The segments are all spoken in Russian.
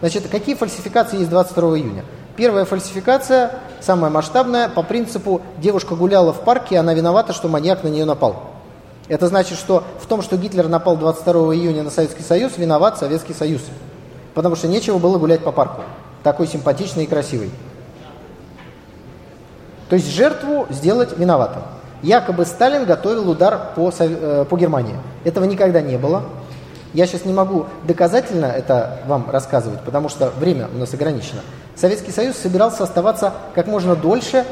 Значит, какие фальсификации есть 22 июня? Первая фальсификация, самая масштабная, по принципу девушка гуляла в парке, она виновата, что маньяк на нее напал. Это значит, что в том, что Гитлер напал 22 июня на Советский Союз, виноват Советский Союз. Потому что нечего было гулять по парку. Такой симпатичный и красивый. То есть жертву сделать виноватым. Якобы Сталин готовил удар по Германии. Этого никогда не было. Я сейчас не могу доказательно это вам рассказывать, потому что время у нас ограничено. Советский Союз собирался оставаться как можно дольше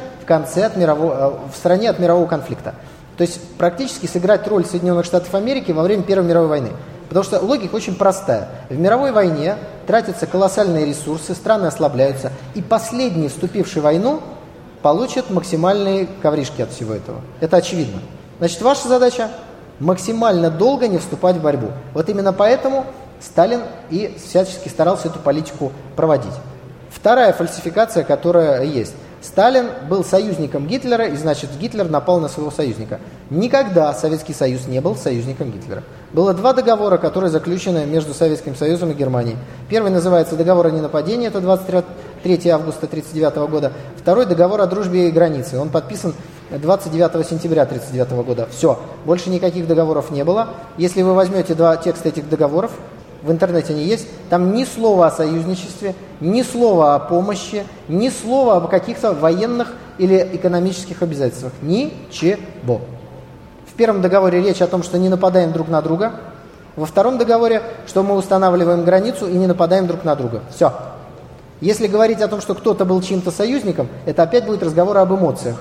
в стороне от мирового конфликта. То есть практически сыграть роль Соединенных Штатов Америки во время Первой мировой войны. Потому что логика очень простая. В мировой войне тратятся колоссальные ресурсы, страны ослабляются, и последний, вступивший в войну, получат максимальные ковришки от всего этого. Это очевидно. Значит, ваша задача максимально долго не вступать в борьбу. Вот именно поэтому Сталин и всячески старался эту политику проводить. Вторая фальсификация, которая есть. Сталин был союзником Гитлера, и значит Гитлер напал на своего союзника. Никогда Советский Союз не был союзником Гитлера. Было два договора, которые заключены между Советским Союзом и Германией. Первый называется договор о ненападении, это 23 августа 1939 года. Второй договор о дружбе и границе. Он подписан 29 сентября 1939 года. Все, больше никаких договоров не было. Если вы возьмете два текста этих договоров, в интернете они есть, там ни слова о союзничестве, ни слова о помощи, ни слова об каких-то военных или экономических обязательствах. Ничего. В первом договоре речь о том, что не нападаем друг на друга. Во втором договоре, что мы устанавливаем границу и не нападаем друг на друга. Все. Если говорить о том, что кто-то был чьим-то союзником, это опять будет разговор об эмоциях.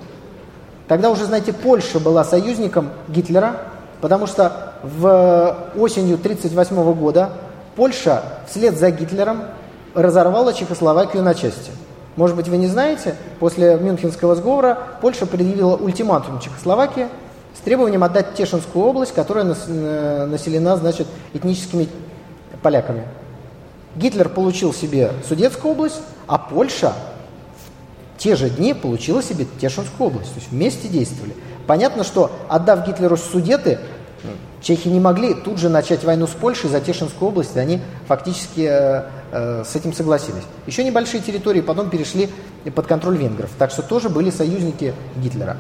Тогда уже, знаете, Польша была союзником Гитлера, потому что осенью 1938 года Польша вслед за Гитлером разорвала Чехословакию на части. Может быть, вы не знаете, после Мюнхенского сговора Польша предъявила ультиматум Чехословакии с требованием отдать Тешинскую область, которая населена, значит, этническими поляками. Гитлер получил себе Судетскую область, а Польша в те же дни получила себе Тешинскую область. То есть вместе действовали. Понятно, что, отдав Гитлеру Судеты, чехи не могли тут же начать войну с Польшей за Тешинскую область, и они фактически с этим согласились. Еще небольшие территории потом перешли под контроль венгров, так что тоже были союзники Гитлера.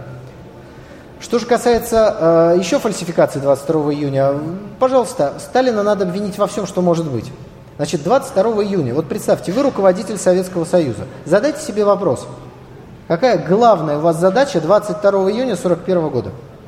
Что же касается еще фальсификации 22 июня, пожалуйста, Сталина надо обвинить во всем, что может быть. Значит, 22 июня, вот представьте, вы руководитель Советского Союза, задайте себе вопрос, какая главная у вас задача 22 июня 1941 года?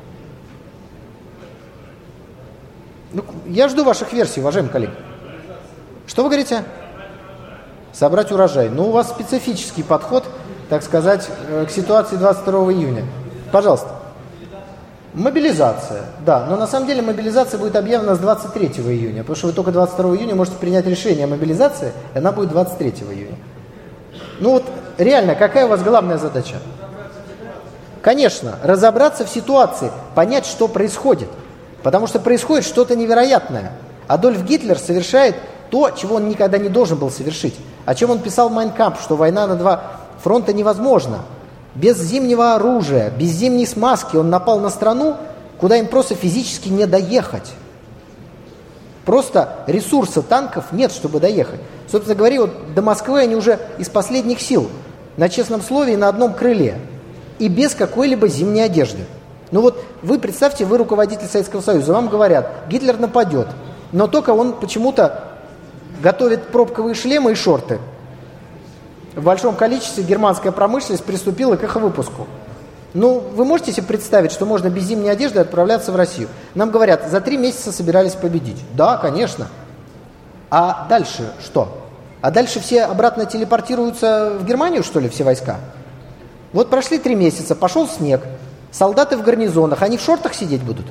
Ну, я жду ваших версий, уважаемые коллеги. Что вы говорите? Собрать урожай. Ну, у вас специфический подход, так сказать, к ситуации 22 июня. Пожалуйста. Мобилизация. Да, но на самом деле мобилизация будет объявлена с 23 июня, потому что вы только 22 июня можете принять решение о мобилизации, и она будет 23 июня. Ну вот, реально, какая у вас главная задача? Конечно, разобраться в ситуации, понять, что происходит. Потому что происходит что-то невероятное. Адольф Гитлер совершает то, чего он никогда не должен был совершить. О чем он писал в «Майн кампф», что война на два фронта невозможна. Без зимнего оружия, без зимней смазки он напал на страну, куда им просто физически не доехать. Просто ресурса танков нет, чтобы доехать. Собственно говоря, вот до Москвы они уже из последних сил, на честном слове и на одном крыле. И без какой-либо зимней одежды. Ну вот вы представьте, вы руководитель Советского Союза, вам говорят, Гитлер нападет, но только он почему-то готовит пробковые шлемы и шорты. В большом количестве германская промышленность приступила к их выпуску. Ну, вы можете себе представить, что можно без зимней одежды отправляться в Россию? Нам говорят, за 3 месяца собирались победить. Да, конечно. А дальше что? А дальше все обратно телепортируются в Германию, что ли, все войска? Вот прошли 3 месяца, пошел снег. Солдаты в гарнизонах, они в шортах сидеть будут?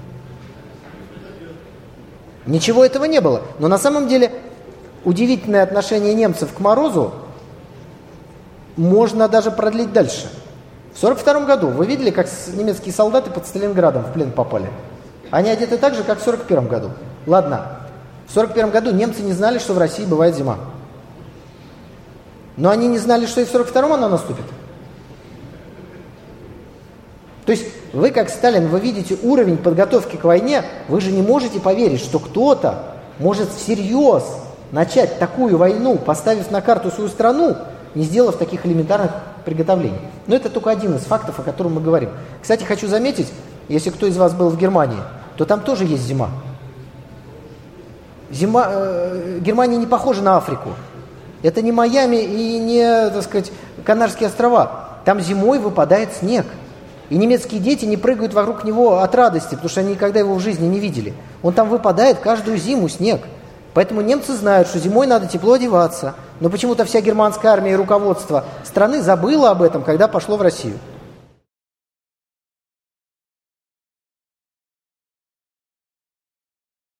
Ничего этого не было. Но на самом деле удивительное отношение немцев к морозу можно даже продлить дальше. В 1942 году вы видели, как немецкие солдаты под Сталинградом в плен попали? Они одеты так же, как в 1941 году. Ладно, в 1941 году немцы не знали, что в России бывает зима. Но они не знали, что и в 1942 она наступит. То есть вы, как Сталин, вы видите уровень подготовки к войне, вы же не можете поверить, что кто-то может всерьез начать такую войну, поставив на карту свою страну, не сделав таких элементарных приготовлений. Но это только один из фактов, о котором мы говорим. Кстати, хочу заметить, если кто из вас был в Германии, то там тоже есть зима. Германия не похожа на Африку. Это не Майами и не, так сказать, Канарские острова. Там зимой выпадает снег. И немецкие дети не прыгают вокруг него от радости, потому что они никогда его в жизни не видели. Он там выпадает каждую зиму, снег. Поэтому немцы знают, что зимой надо тепло одеваться. Но почему-то вся германская армия и руководство страны забыло об этом, когда пошло в Россию.